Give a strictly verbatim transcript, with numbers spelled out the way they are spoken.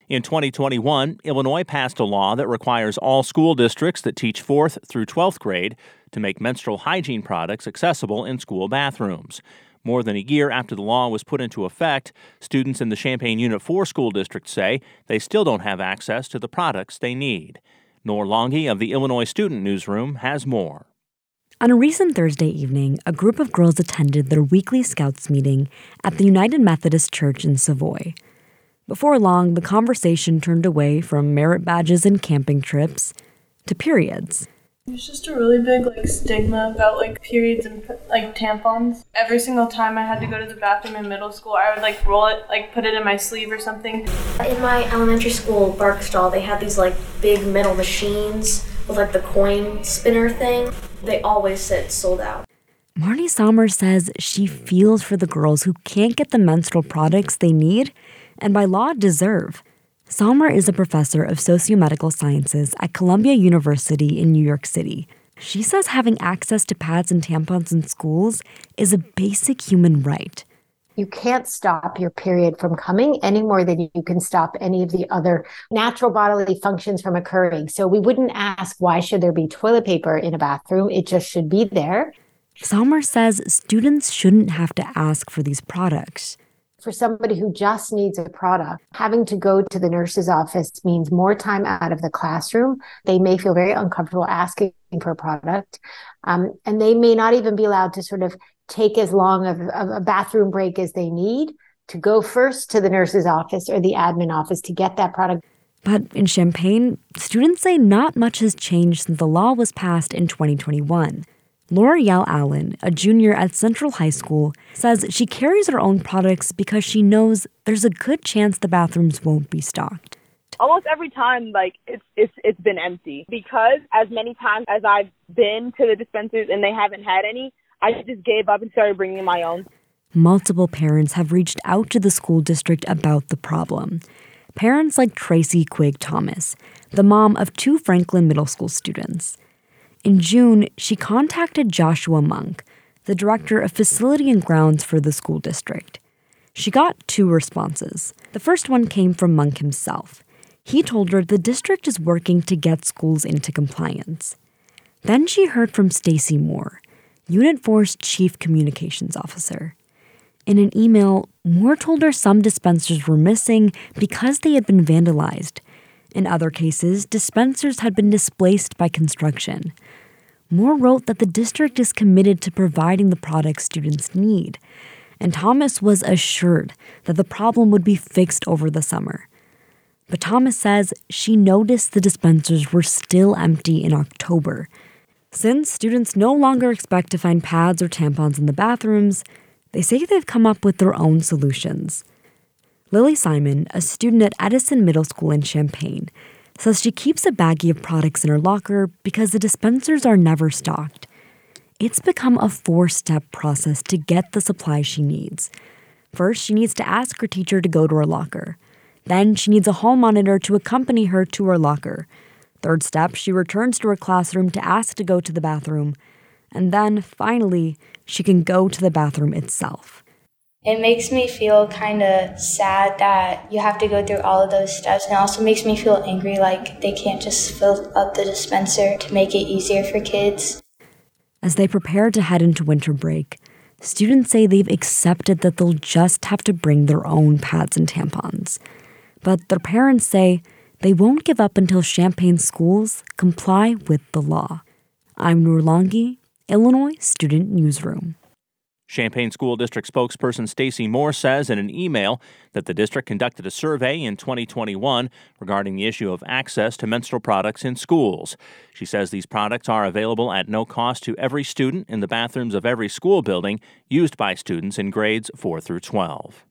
In twenty twenty-one, Illinois passed a law that requires all school districts that teach fourth through twelfth grade to make menstrual hygiene products accessible in school bathrooms. More than a year after the law was put into effect, students in the Champaign Unit four school district say they still don't have access to the products they need. Nor Longi of the Illinois Student Newsroom has more. On a recent Thursday evening, a group of girls attended their weekly Scouts meeting at the United Methodist Church in Savoy. Before long, the conversation turned away from merit badges and camping trips to periods. There's just a really big like stigma about like periods and like tampons. Every single time I had to go to the bathroom in middle school, I would like roll it, like put it in my sleeve or something. In my elementary school, Barksdall, they had these like big metal machines with like the coin spinner thing. They always said sold out. Marnie Sommer says she feels for the girls who can't get the menstrual products they need and by law deserve. Sommer is a professor of sociomedical sciences at Columbia University in New York City. She says having access to pads and tampons in schools is a basic human right. You can't stop your period from coming any more than you can stop any of the other natural bodily functions from occurring. So we wouldn't ask, why should there be toilet paper in a bathroom? It just should be there. Sommer says students shouldn't have to ask for these products. For somebody who just needs a product, having to go to the nurse's office means more time out of the classroom. They may feel very uncomfortable asking for a product, um, and they may not even be allowed to sort of take as long of, of a bathroom break as they need to go first to the nurse's office or the admin office to get that product. But in Champaign, students say not much has changed since the law was passed in twenty twenty-one. L'Oreal Allen, a junior at Central High School, says she carries her own products because she knows there's a good chance the bathrooms won't be stocked. Almost every time, like, it's it's it's been empty. Because as many times as I've been to the dispensers and they haven't had any, I just gave up and started bringing my own. Multiple parents have reached out to the school district about the problem. Parents like Tracy Quigg Thomas, the mom of two Franklin Middle School students. In June, she contacted Joshua Monk, the director of facility and grounds for the school district. She got two responses. The first one came from Monk himself. He told her the district is working to get schools into compliance. Then she heard from Stacy Moore, Unit four's chief communications officer. In an email, Moore told her some dispensers were missing because they had been vandalized. In other cases, dispensers had been displaced by construction. Moore wrote that the district is committed to providing the products students need, and Thomas was assured that the problem would be fixed over the summer. But Thomas says she noticed the dispensers were still empty in October. Since students no longer expect to find pads or tampons in the bathrooms, they say they've come up with their own solutions. Lily Simon, a student at Edison Middle School in Champaign, says she keeps a baggie of products in her locker because the dispensers are never stocked. It's become a four-step process to get the supplies she needs. First, she needs to ask her teacher to go to her locker. Then she needs a hall monitor to accompany her to her locker. Third step, she returns to her classroom to ask to go to the bathroom. And then, finally, she can go to the bathroom itself. It makes me feel kind of sad that you have to go through all of those steps, and it also makes me feel angry like they can't just fill up the dispenser to make it easier for kids. As they prepare to head into winter break, students say they've accepted that they'll just have to bring their own pads and tampons. But their parents say they won't give up until Champaign schools comply with the law. I'm Noor Longi, Illinois Student Newsroom. Champaign School District spokesperson Stacy Moore says in an email that the district conducted a survey in twenty twenty-one regarding the issue of access to menstrual products in schools. She says these products are available at no cost to every student in the bathrooms of every school building used by students in grades four through twelve.